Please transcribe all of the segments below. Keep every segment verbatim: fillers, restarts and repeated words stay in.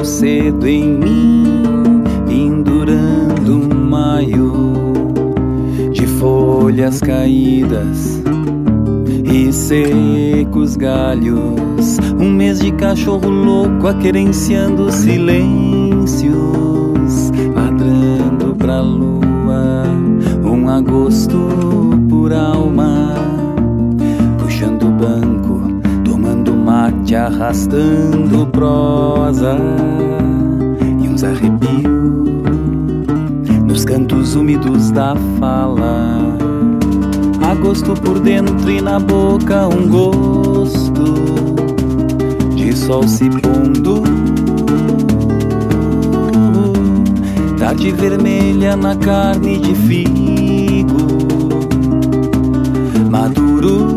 cedo em mim, pendurando um maio de folhas caídas e secos galhos. Um mês de cachorro louco aquerenciando silêncios, ladrando pra lua. Um agosto por alma, puxando o banco, tomando mate, arrastando prosa e uns arrepios nos cantos úmidos da fala. Agosto por dentro e na boca um gosto de sol se pondo, tarde vermelha na carne de figo maduro.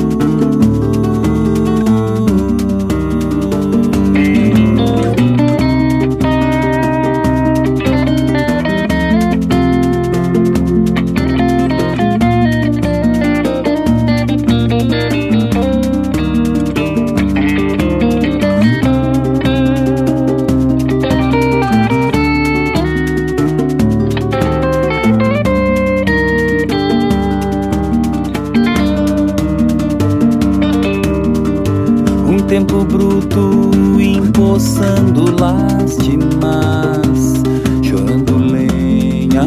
Tempo bruto empoçando lástimas, chorando lenha,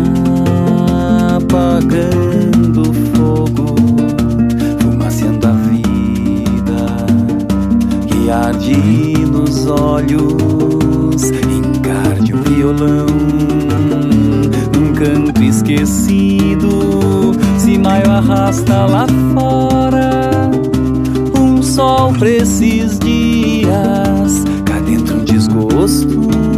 apagando fogo, fumaciando a vida que arde nos olhos, encarde o violão num canto esquecido. Se maio arrasta lá fora um sol pra esses dias, cá dentro um desgosto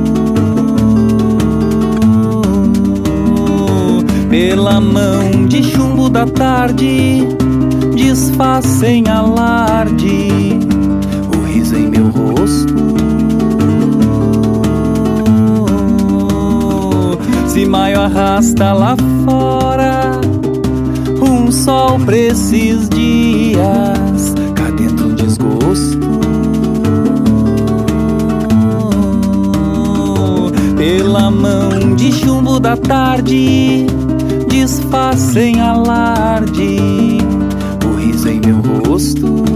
pela mão de chumbo da tarde, desfaz sem alarde o riso em meu rosto. Se maio arrasta lá fora um sol pra esses dias, cá dentro um desgosto pela mão de chumbo da tarde, desfaz sem alarde o riso em meu rosto.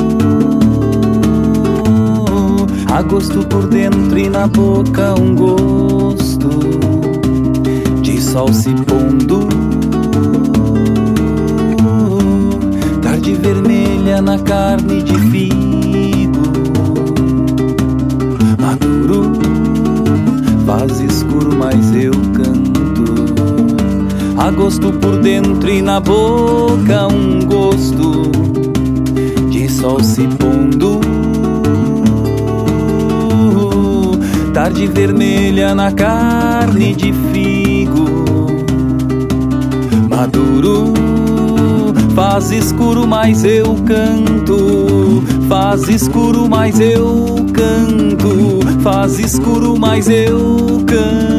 Agosto por dentro e na boca um gosto de sol se pondo, tarde vermelha na carne de figo maduro. Faz escuro mas eu canto. Agosto por dentro e na boca um gosto de sol se pondo, tarde vermelha na carne de figo maduro. Faz escuro mas eu canto, faz escuro mas eu canto, faz escuro mas eu canto.